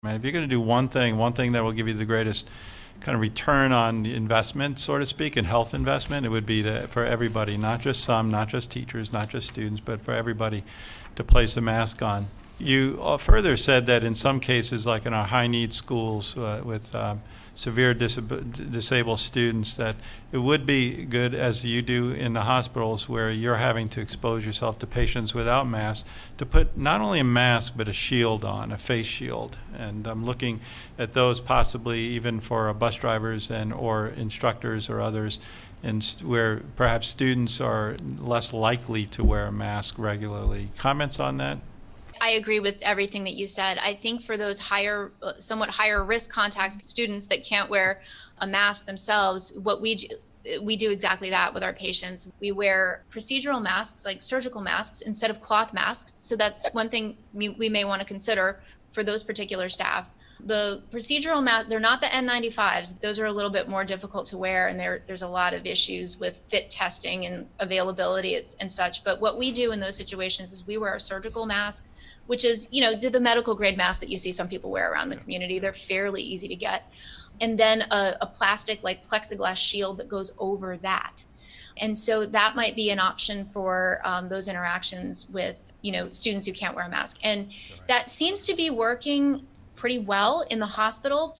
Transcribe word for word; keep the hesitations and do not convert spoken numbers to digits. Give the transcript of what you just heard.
And if you're going to do one thing, one thing that will give you the greatest kind of return on the investment, so to speak, in health investment, it would be to, for everybody, not just some, not just teachers, not just students, but for everybody to place a mask on. You uh, further said that in some cases, like in our high-need schools uh, with um, severe disab- disabled students, that it would be good, as you do in the hospitals where you're having to expose yourself to patients without masks, to put not only a mask but a shield on, a face shield. And I'm looking at those possibly even for uh, bus drivers and or instructors or others, and st- where perhaps students are less likely to wear a mask regularly. Comments on that? I agree with everything that you said. I think for those higher, somewhat higher risk contact students that can't wear a mask themselves, what we do, we do exactly that with our patients. We wear procedural masks, like surgical masks, instead of cloth masks. So that's one thing we may want to consider for those particular staff. The procedural masks, they're not the N ninety-fives. Those are a little bit more difficult to wear, and there, there's a lot of issues with fit testing and availability and such. But what we do in those situations is we wear a surgical mask, which is, you know, the medical grade masks that you see some people wear around the community. They're fairly easy to get. And then a, a plastic like plexiglass shield that goes over that. And so that might be an option for um, those interactions with, you know, students who can't wear a mask. And that seems to be working pretty well in the hospital.